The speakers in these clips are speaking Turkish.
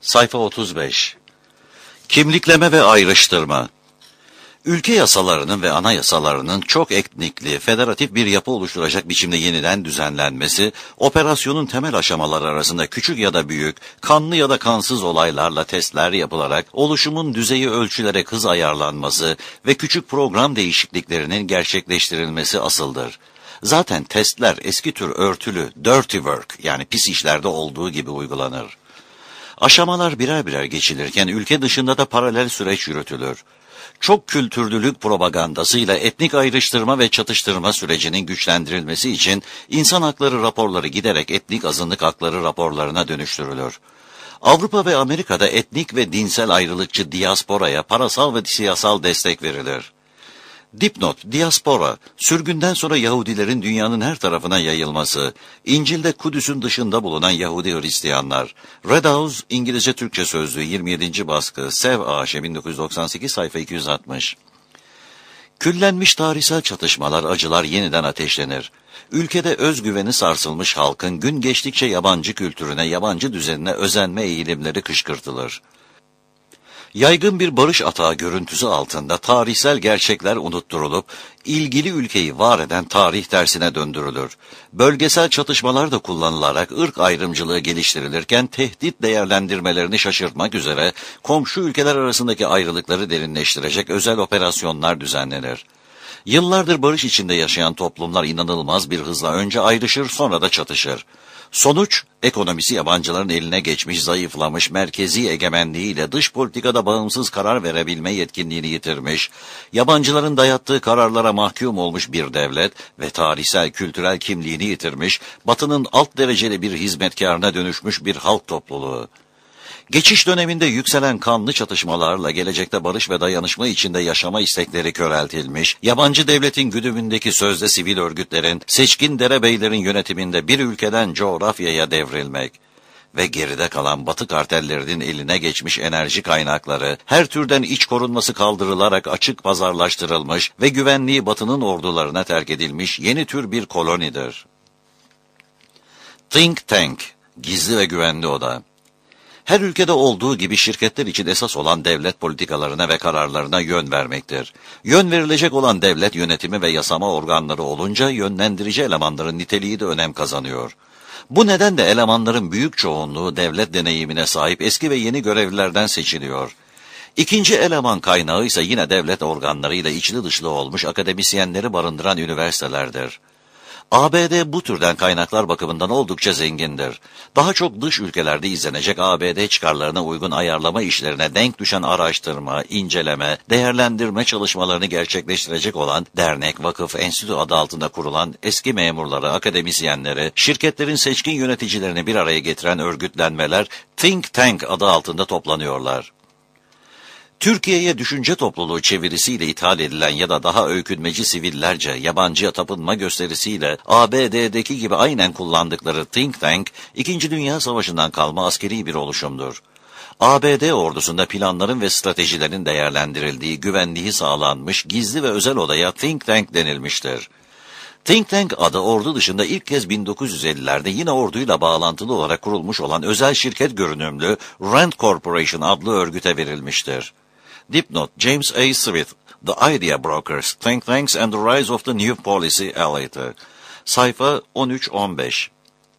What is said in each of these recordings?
Sayfa 35. Kimlikleme ve ayrıştırma. Ülke yasalarının ve anayasalarının çok etnikli, federatif bir yapı oluşturacak biçimde yeniden düzenlenmesi, operasyonun temel aşamaları arasında küçük ya da büyük, kanlı ya da kansız olaylarla testler yapılarak oluşumun düzeyi ölçülerek hız ayarlanması ve küçük program değişikliklerinin gerçekleştirilmesi asıldır. Zaten testler eski tür örtülü, dirty work yani pis işlerde olduğu gibi uygulanır. Aşamalar birer birer geçilirken ülke dışında da paralel süreç yürütülür. Çok kültürlülük propagandasıyla etnik ayrıştırma ve çatıştırma sürecinin güçlendirilmesi için insan hakları raporları giderek etnik azınlık hakları raporlarına dönüştürülür. Avrupa ve Amerika'da etnik ve dinsel ayrılıkçı diasporaya parasal ve siyasal destek verilir. Dipnot, diaspora, sürgünden sonra Yahudilerin dünyanın her tarafına yayılması, İncil'de Kudüs'ün dışında bulunan Yahudi Hristiyanlar, Red House, İngilizce Türkçe Sözlüğü 27. baskı, Sev A.Ş. 1998 sayfa 260. Küllenmiş tarihsel çatışmalar, acılar yeniden ateşlenir. Ülkede özgüveni sarsılmış halkın gün geçtikçe yabancı kültürüne, yabancı düzenine özenme eğilimleri kışkırtılır. Yaygın bir barış atağı görüntüsü altında tarihsel gerçekler unutturulup, ilgili ülkeyi var eden tarih tersine döndürülür. Bölgesel çatışmalar da kullanılarak ırk ayrımcılığı geliştirilirken tehdit değerlendirmelerini şaşırtmak üzere komşu ülkeler arasındaki ayrılıkları derinleştirecek özel operasyonlar düzenlenir. Yıllardır barış içinde yaşayan toplumlar inanılmaz bir hızla önce ayrışır sonra da çatışır. Sonuç, ekonomisi yabancıların eline geçmiş, zayıflamış, merkezi egemenliğiyle dış politikada bağımsız karar verebilme yetkinliğini yitirmiş, yabancıların dayattığı kararlara mahkum olmuş bir devlet ve tarihsel kültürel kimliğini yitirmiş, Batı'nın alt dereceli bir hizmetkarına dönüşmüş bir halk topluluğu. Geçiş döneminde yükselen kanlı çatışmalarla gelecekte barış ve dayanışma içinde yaşama istekleri köreltilmiş, yabancı devletin güdümündeki sözde sivil örgütlerin, seçkin derebeylerin yönetiminde bir ülkeden coğrafyaya devrilmek ve geride kalan Batı kartellerinin eline geçmiş enerji kaynakları, her türden iç korunması kaldırılarak açık pazarlaştırılmış ve güvenliği Batı'nın ordularına terk edilmiş yeni tür bir kolonidir. Think Tank, gizli ve güvenli oda. Her ülkede olduğu gibi şirketler için esas olan devlet politikalarına ve kararlarına yön vermektir. Yön verilecek olan devlet yönetimi ve yasama organları olunca yönlendirici elemanların niteliği de önem kazanıyor. Bu nedenle elemanların büyük çoğunluğu devlet deneyimine sahip eski ve yeni görevlilerden seçiliyor. İkinci eleman kaynağı ise yine devlet organlarıyla içli dışlı olmuş akademisyenleri barındıran üniversitelerdir. ABD bu türden kaynaklar bakımından oldukça zengindir. Daha çok dış ülkelerde izlenecek ABD çıkarlarına uygun ayarlama işlerine denk düşen araştırma, inceleme, değerlendirme çalışmalarını gerçekleştirecek olan dernek, vakıf, enstitü adı altında kurulan eski memurları, akademisyenleri, şirketlerin seçkin yöneticilerini bir araya getiren örgütlenmeler Think Tank adı altında toplanıyorlar. Türkiye'ye düşünce topluluğu çevirisiyle ithal edilen ya da daha öykünmeci sivillerce yabancıya tapınma gösterisiyle ABD'deki gibi aynen kullandıkları Think Tank, İkinci Dünya Savaşı'ndan kalma askeri bir oluşumdur. ABD ordusunda planların ve stratejilerin değerlendirildiği, güvenliği sağlanmış, gizli ve özel odaya Think Tank denilmiştir. Think Tank adı ordu dışında ilk kez 1950'lerde yine orduyla bağlantılı olarak kurulmuş olan özel şirket görünümlü Rand Corporation adlı örgüte verilmiştir. Dipnot, James A. Smith, The Idea Brokers, Think Tanks and the Rise of the New Policy Elite. Sayfa 13-15.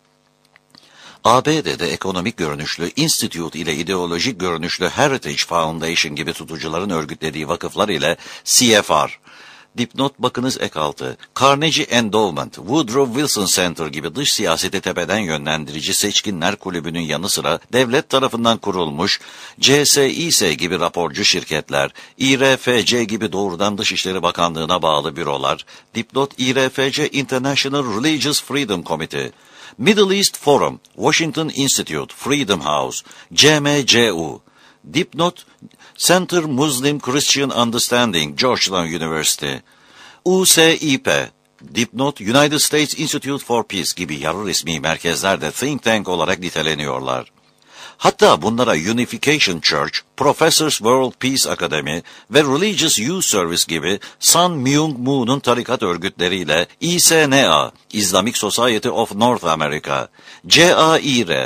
ABD'de ekonomik görünüşlü Institute ile ideolojik görünüşlü Heritage Foundation gibi tutucuların örgütlediği vakıflar ile CFR. Dipnot bakınız ek altı. Carnegie Endowment, Woodrow Wilson Center gibi dış siyaseti tepeden yönlendirici seçkinler kulübünün yanı sıra devlet tarafından kurulmuş CSIS gibi raporcu şirketler, İRFC gibi doğrudan Dışişleri Bakanlığı'na bağlı bürolar, dipnot İRFC International Religious Freedom Committee, Middle East Forum, Washington Institute, Freedom House, CMCU, dipnot Center Muslim Christian Understanding, Georgetown University, USIP, dipnot United States Institute for Peace gibi yarı resmi merkezler de think tank olarak niteleniyorlar. Hatta bunlara Unification Church, Professors World Peace Academy ve Religious Youth Service gibi Sun Myung Moon'un tarikat örgütleriyle İSNA, Islamic Society of North America, CAIR,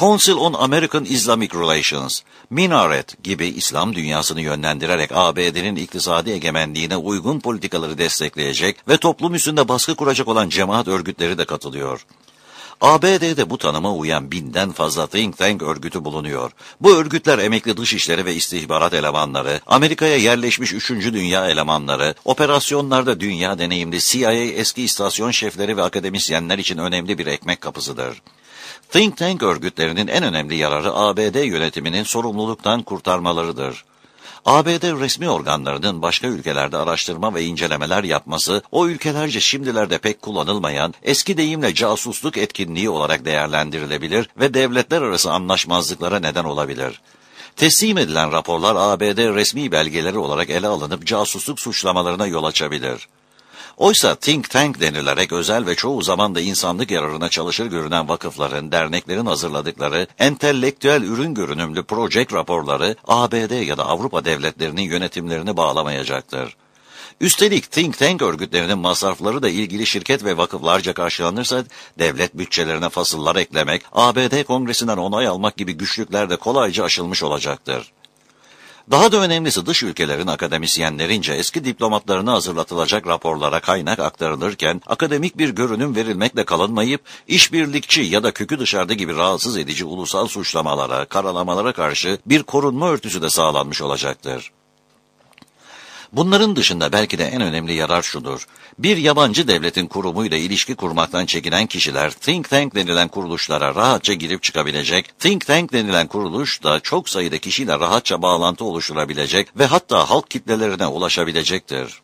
Council on American Islamic Relations, Minaret gibi İslam dünyasını yönlendirerek ABD'nin iktisadi egemenliğine uygun politikaları destekleyecek ve toplum üstünde baskı kuracak olan cemaat örgütleri de katılıyor. ABD'de bu tanıma uyan 1000'den fazla think tank örgütü bulunuyor. Bu örgütler emekli dışişleri ve istihbarat elemanları, Amerika'ya yerleşmiş 3. Dünya elemanları, operasyonlarda dünya deneyimli CIA eski istasyon şefleri ve akademisyenler için önemli bir ekmek kapısıdır. Think tank örgütlerinin en önemli yararı ABD yönetiminin sorumluluktan kurtarmalarıdır. ABD resmi organlarının başka ülkelerde araştırma ve incelemeler yapması, o ülkelerce şimdilerde pek kullanılmayan, eski deyimle casusluk etkinliği olarak değerlendirilebilir ve devletler arası anlaşmazlıklara neden olabilir. Teslim edilen raporlar ABD resmi belgeleri olarak ele alınıp casusluk suçlamalarına yol açabilir. Oysa think tank denilerek özel ve çoğu zaman da insanlık yararına çalışır görünen vakıfların, derneklerin hazırladıkları entelektüel ürün görünümlü project raporları ABD ya da Avrupa devletlerinin yönetimlerini bağlamayacaktır. Üstelik think tank örgütlerinin masrafları da ilgili şirket ve vakıflarca karşılanırsa devlet bütçelerine fasıllar eklemek, ABD Kongresi'nden onay almak gibi güçlükler de kolayca aşılmış olacaktır. Daha da önemlisi dış ülkelerin akademisyenlerince eski diplomatlarına hazırlatılacak raporlara kaynak aktarılırken akademik bir görünüm verilmekle kalınmayıp işbirlikçi ya da kökü dışarıda gibi rahatsız edici ulusal suçlamalara, karalamalara karşı bir korunma örtüsü de sağlanmış olacaktır. Bunların dışında belki de en önemli yarar şudur. Bir yabancı devletin kurumuyla ilişki kurmaktan çekinen kişiler think tank denilen kuruluşlara rahatça girip çıkabilecek, think tank denilen kuruluş da çok sayıda kişiyle rahatça bağlantı oluşturabilecek ve hatta halk kitlelerine ulaşabilecektir.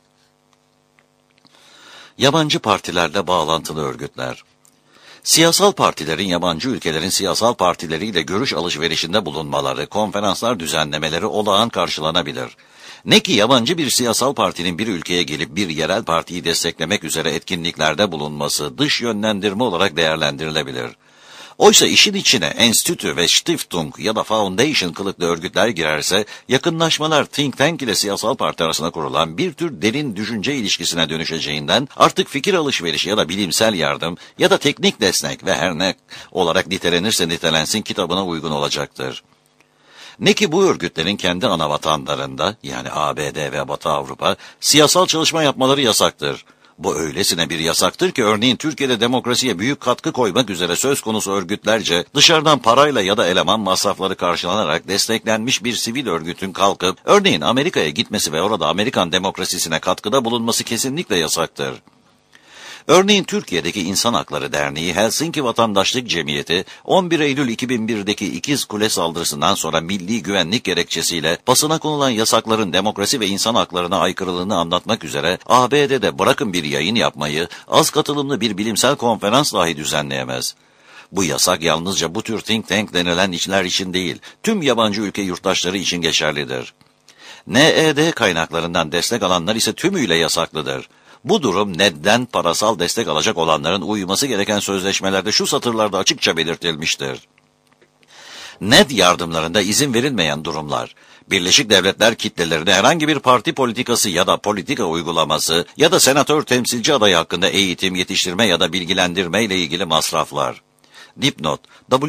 Yabancı partilerle bağlantılı örgütler. Siyasal partilerin yabancı ülkelerin siyasal partileriyle görüş alışverişinde bulunmaları, konferanslar düzenlemeleri olağan karşılanabilir. Ne ki yabancı bir siyasal partinin bir ülkeye gelip bir yerel partiyi desteklemek üzere etkinliklerde bulunması dış yönlendirme olarak değerlendirilebilir. Oysa işin içine enstitü ve Stiftung ya da foundation kılıklı örgütler girerse yakınlaşmalar think tank ile siyasal parti arasında kurulan bir tür derin düşünce ilişkisine dönüşeceğinden artık fikir alışverişi ya da bilimsel yardım ya da teknik destek ve her ne olarak nitelenirse nitelensin kitabına uygun olacaktır. Ne ki bu örgütlerin kendi ana vatanlarında yani ABD ve Batı Avrupa siyasal çalışma yapmaları yasaktır. Bu öylesine bir yasaktır ki örneğin Türkiye'de demokrasiye büyük katkı koymak üzere söz konusu örgütlerce dışarıdan parayla ya da eleman masrafları karşılanarak desteklenmiş bir sivil örgütün kalkıp örneğin Amerika'ya gitmesi ve orada Amerikan demokrasisine katkıda bulunması kesinlikle yasaktır. Örneğin Türkiye'deki İnsan Hakları Derneği Helsinki Vatandaşlık Cemiyeti 11 Eylül 2001'deki İkiz Kule saldırısından sonra milli güvenlik gerekçesiyle basına konulan yasakların demokrasi ve insan haklarına aykırılığını anlatmak üzere ABD'de bırakın bir yayın yapmayı, az katılımlı bir bilimsel konferans dahi düzenleyemez. Bu yasak yalnızca bu tür think tank denilen işler için değil, tüm yabancı ülke yurttaşları için geçerlidir. NED kaynaklarından destek alanlar ise tümüyle yasaklıdır. Bu durum NED'den parasal destek alacak olanların uyması gereken sözleşmelerde şu satırlarda açıkça belirtilmiştir. NED yardımlarında izin verilmeyen durumlar, Birleşik Devletler kitlelerine herhangi bir parti politikası ya da politika uygulaması ya da senatör temsilci adayı hakkında eğitim, yetiştirme ya da bilgilendirme ile ilgili masraflar. Dipnot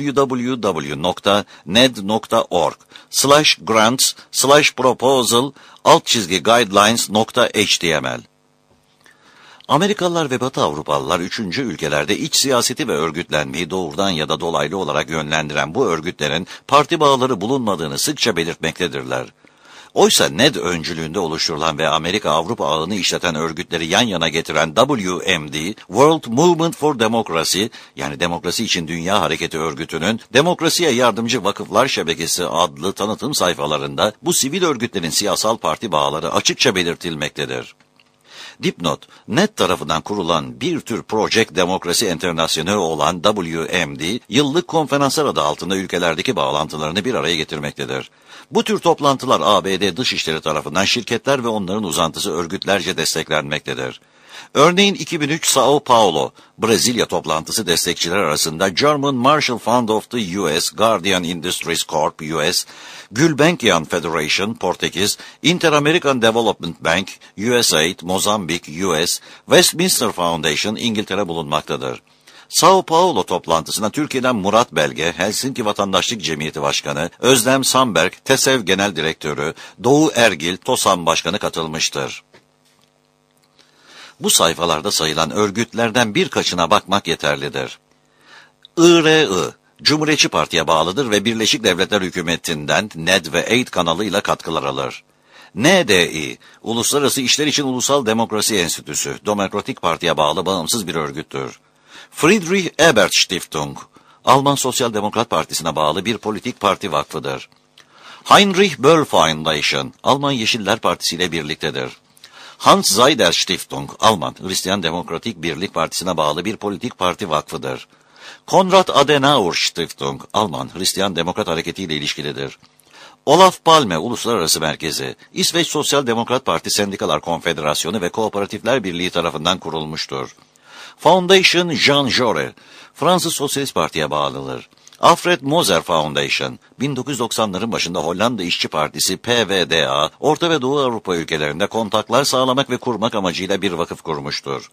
www.ned.org/grants/proposal_guidelines.html Amerikalılar ve Batı Avrupalılar üçüncü ülkelerde iç siyaseti ve örgütlenmeyi doğrudan ya da dolaylı olarak yönlendiren bu örgütlerin parti bağları bulunmadığını sıkça belirtmektedirler. Oysa NED öncülüğünde oluşturulan ve Amerika-Avrupa ağını işleten örgütleri yan yana getiren WMD, World Movement for Democracy, yani Demokrasi için Dünya Hareketi Örgütü'nün Demokrasiye Yardımcı Vakıflar Şebekesi adlı tanıtım sayfalarında bu sivil örgütlerin siyasal parti bağları açıkça belirtilmektedir. Dipnot, NED tarafından kurulan bir tür Project Demokrasi Enternasyonel olan WMD, yıllık konferanslar adı altında ülkelerdeki bağlantılarını bir araya getirmektedir. Bu tür toplantılar ABD Dışişleri tarafından şirketler ve onların uzantısı örgütlerce desteklenmektedir. Örneğin 2003 Sao Paulo, Brezilya toplantısı destekçiler arasında German Marshall Fund of the US, Guardian Industries Corp. US, Gulbenkian Federation, Portekiz, Inter-American Development Bank, USAID, Mozambik, US, Westminster Foundation, İngiltere bulunmaktadır. Sao Paulo toplantısına Türkiye'den Murat Belge, Helsinki Vatandaşlık Cemiyeti Başkanı, Özlem Samberg, TESEV Genel Direktörü, Doğu Ergil, TOSAM Başkanı katılmıştır. Bu sayfalarda sayılan örgütlerden birkaçına bakmak yeterlidir. IRI, Cumhuriyetçi Parti'ye bağlıdır ve Birleşik Devletler Hükümeti'nden NED ve AID kanalıyla katkılar alır. NDI, Uluslararası İşler İçin Ulusal Demokrasi Enstitüsü, Demokratik Parti'ye bağlı bağımsız bir örgüttür. Friedrich Ebert Stiftung, Alman Sosyal Demokrat Partisi'ne bağlı bir politik parti vakfıdır. Heinrich Böll Foundation, Alman Yeşiller Partisi ile birliktedir. Hans Seidel Stiftung, Alman Hristiyan Demokratik Birlik Partisi'ne bağlı bir politik parti vakfıdır. Konrad Adenauer Stiftung, Alman Hristiyan Demokrat Hareketi ile ilişkilidir. Olaf Palme Uluslararası Merkezi, İsveç Sosyal Demokrat Parti Sendikalar Konfederasyonu ve Kooperatifler Birliği tarafından kurulmuştur. Foundation Jean Jaurès, Fransız Sosyalist Parti'ye bağlıdır. Alfred Moser Foundation, 1990'ların başında Hollanda İşçi Partisi PvdA, Orta ve Doğu Avrupa ülkelerinde kontaklar sağlamak ve kurmak amacıyla bir vakıf kurmuştur.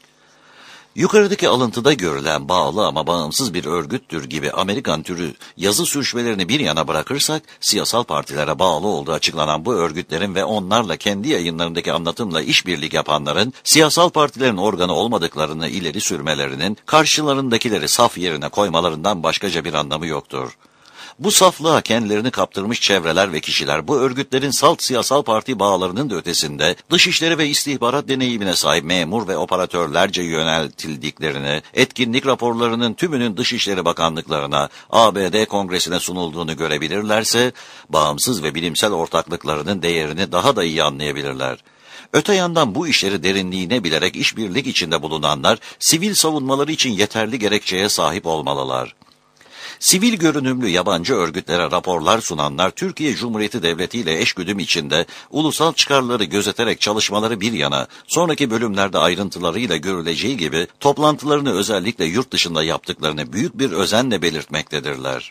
Yukarıdaki alıntıda görülen bağlı ama bağımsız bir örgüttür gibi Amerikan türü yazı sürçmelerini bir yana bırakırsak, siyasal partilere bağlı olduğu açıklanan bu örgütlerin ve onlarla kendi yayınlarındaki anlatımla işbirlik yapanların, siyasal partilerin organı olmadıklarını ileri sürmelerinin, karşılarındakileri saf yerine koymalarından başkaca bir anlamı yoktur. Bu saflığa kendilerini kaptırmış çevreler ve kişiler bu örgütlerin salt siyasal parti bağlarının da ötesinde dışişleri ve istihbarat deneyimine sahip memur ve operatörlerce yöneltildiklerini, etkinlik raporlarının tümünün Dışişleri Bakanlıklarına, ABD Kongresi'ne sunulduğunu görebilirlerse, bağımsız ve bilimsel ortaklıklarının değerini daha da iyi anlayabilirler. Öte yandan bu işleri derinliğine bilerek işbirlik içinde bulunanlar, sivil savunmaları için yeterli gerekçeye sahip olmalılar. Sivil görünümlü yabancı örgütlere raporlar sunanlar, Türkiye Cumhuriyeti Devleti ile eşgüdüm içinde ulusal çıkarları gözeterek çalışmaları bir yana, sonraki bölümlerde ayrıntılarıyla görüleceği gibi toplantılarını özellikle yurt dışında yaptıklarını büyük bir özenle belirtmektedirler.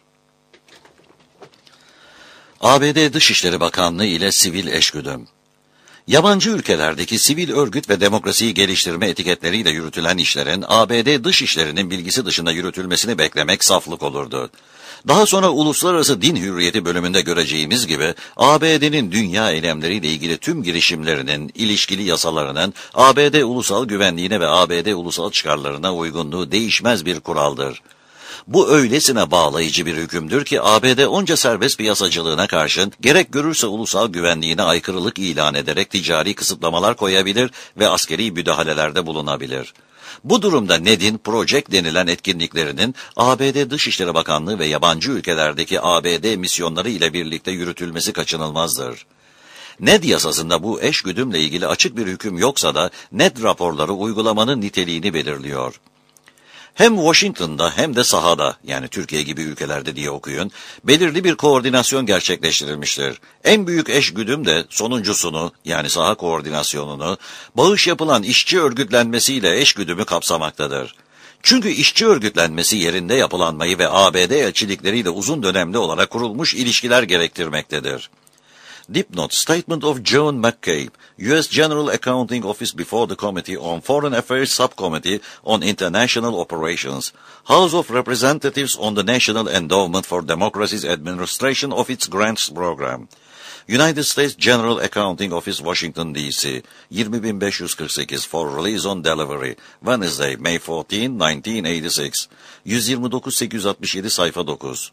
ABD Dışişleri Bakanlığı ile sivil eşgüdüm. Yabancı ülkelerdeki sivil örgüt ve demokrasiyi geliştirme etiketleriyle yürütülen işlerin ABD dışişlerinin bilgisi dışında yürütülmesini beklemek saflık olurdu. Daha sonra Uluslararası Din Hürriyeti bölümünde göreceğimiz gibi ABD'nin dünya eylemleriyle ilgili tüm girişimlerinin, ilişkili yasalarının ABD ulusal güvenliğine ve ABD ulusal çıkarlarına uygunluğu değişmez bir kuraldır. Bu öylesine bağlayıcı bir hükümdür ki ABD onca serbest piyasacılığına karşın gerek görürse ulusal güvenliğine aykırılık ilan ederek ticari kısıtlamalar koyabilir ve askeri müdahalelerde bulunabilir. Bu durumda NED'in Project denilen etkinliklerinin ABD Dışişleri Bakanlığı ve yabancı ülkelerdeki ABD misyonları ile birlikte yürütülmesi kaçınılmazdır. NED yasasında bu eşgüdümle ilgili açık bir hüküm yoksa da NED raporları uygulamanın niteliğini belirliyor. Hem Washington'da hem de sahada, yani Türkiye gibi ülkelerde diye okuyun, belirli bir koordinasyon gerçekleştirilmiştir. En büyük eşgüdüm de sonuncusunu, yani saha koordinasyonunu, bağış yapılan işçi örgütlenmesiyle eşgüdümü kapsamaktadır. Çünkü işçi örgütlenmesi yerinde yapılanmayı ve ABD elçilikleriyle uzun dönemli olarak kurulmuş ilişkiler gerektirmektedir. Dipnot Statement of John McCabe, U.S. General Accounting Office before the Committee on Foreign Affairs Subcommittee on International Operations, House of Representatives on the National Endowment for Democracy's Administration of its Grants Program. United States General Accounting Office, Washington, D.C., 20548 for release on delivery, Wednesday, May 14, 1986, 129-867 sayfa 9.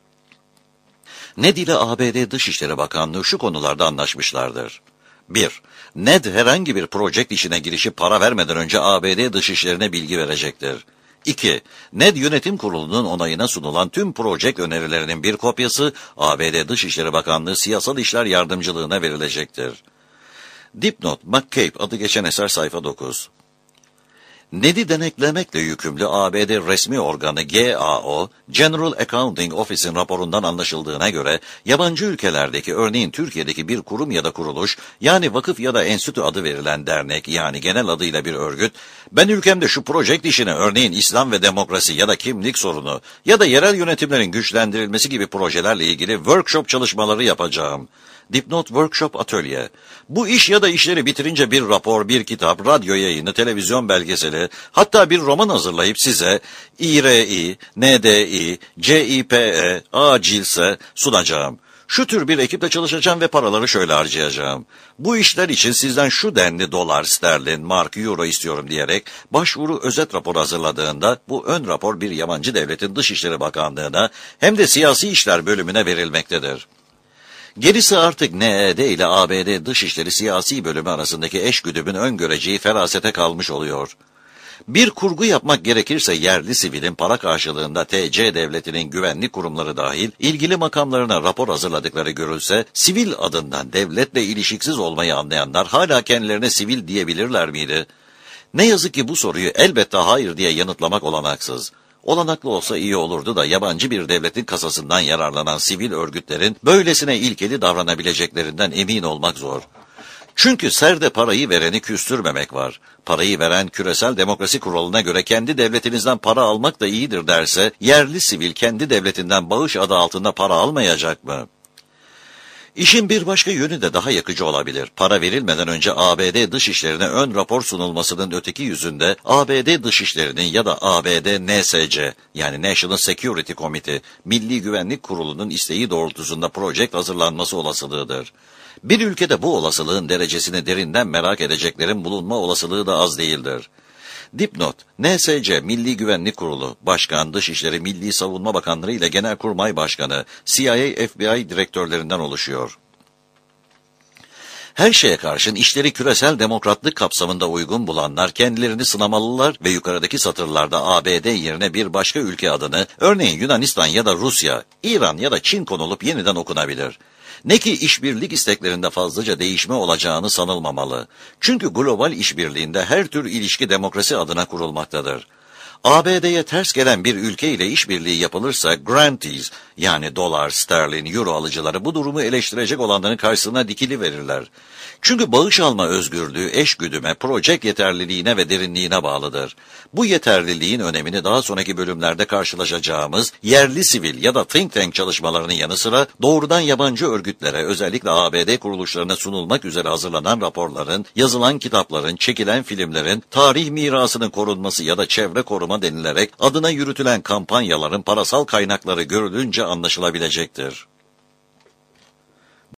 NED ile ABD Dışişleri Bakanlığı şu konularda anlaşmışlardır. 1. NED herhangi bir project işine girişip para vermeden önce ABD Dışişlerine bilgi verecektir. 2. NED Yönetim Kurulu'nun onayına sunulan tüm project önerilerinin bir kopyası ABD Dışişleri Bakanlığı Siyasal İşler Yardımcılığına verilecektir. Dipnot McCabe adı geçen eser sayfa 9. NED'i denetlemekle yükümlü ABD resmi organı GAO, General Accounting Office'in raporundan anlaşıldığına göre, yabancı ülkelerdeki örneğin Türkiye'deki bir kurum ya da kuruluş, yani vakıf ya da enstitü adı verilen dernek, yani genel adıyla bir örgüt, ben ülkemde şu project işini örneğin İslam ve demokrasi ya da kimlik sorunu ya da yerel yönetimlerin güçlendirilmesi gibi projelerle ilgili workshop çalışmaları yapacağım Dipnot Workshop Atölye. Bu iş ya da işleri bitirince bir rapor, bir kitap, radyo yayını, televizyon belgeseli, hatta bir roman hazırlayıp size İRİ, NDİ, CİPE, acilse sunacağım. Şu tür bir ekiple çalışacağım ve paraları şöyle harcayacağım. Bu işler için sizden şu denli dolar, sterlin, mark, euro istiyorum diyerek başvuru özet rapor hazırladığında bu ön rapor bir yabancı devletin Dışişleri Bakanlığı'na hem de Siyasi İşler Bölümüne verilmektedir. Gerisi artık NED ile ABD Dışişleri Siyasi Bölümü arasındaki eşgüdümün öngöreceği ferasete kalmış oluyor. Bir kurgu yapmak gerekirse yerli sivilin para karşılığında TC devletinin güvenlik kurumları dahil ilgili makamlarına rapor hazırladıkları görülse, sivil adından devletle ilişiksiz olmayı anlayanlar hala kendilerine sivil diyebilirler miydi? Ne yazık ki bu soruyu elbette hayır diye yanıtlamak olanaksız. Olanaklı olsa iyi olurdu da yabancı bir devletin kasasından yararlanan sivil örgütlerin böylesine ilkeli davranabileceklerinden emin olmak zor. Çünkü serde parayı vereni küstürmemek var. Parayı veren küresel demokrasi kuralına göre kendi devletinizden para almak da iyidir derse, yerli sivil kendi devletinden bağış adı altında para almayacak mı? İşin bir başka yönü de daha yakıcı olabilir. Para verilmeden önce ABD Dışişleri'ne ön rapor sunulmasının öteki yüzünde ABD Dışişleri'nin ya da ABD NSC yani National Security Committee, Milli Güvenlik Kurulu'nun isteği doğrultusunda proje hazırlanması olasılığıdır. Bir ülkede bu olasılığın derecesini derinden merak edeceklerin bulunma olasılığı da az değildir. Dipnot, NSC Milli Güvenlik Kurulu, Başkan, Dışişleri, Milli Savunma Bakanları ile Genelkurmay Başkanı, CIA, FBI direktörlerinden oluşuyor. Her şeye karşın işleri küresel demokratlık kapsamında uygun bulanlar kendilerini sınamalılar ve yukarıdaki satırlarda ABD yerine bir başka ülke adını, örneğin Yunanistan ya da Rusya, İran ya da Çin konulup yeniden okunabilir. Ne ki işbirlik isteklerinde fazlaca değişme olacağını sanılmamalı. Çünkü global işbirliğinde her tür ilişki demokrasi adına kurulmaktadır. ABD'ye ters gelen bir ülke ile işbirliği yapılırsa grantees yani dolar, sterlin, euro alıcıları bu durumu eleştirecek olanların karşısına dikili verirler. Çünkü bağış alma özgürlüğü eşgüdüme, proje yeterliliğine ve derinliğine bağlıdır. Bu yeterliliğin önemini daha sonraki bölümlerde karşılaşacağımız yerli sivil ya da think tank çalışmalarının yanı sıra doğrudan yabancı örgütlere, özellikle ABD kuruluşlarına sunulmak üzere hazırlanan raporların, yazılan kitapların, çekilen filmlerin, tarih mirasının korunması ya da çevre koruma denilerek adına yürütülen kampanyaların parasal kaynakları görülünce anlaşılabilecektir.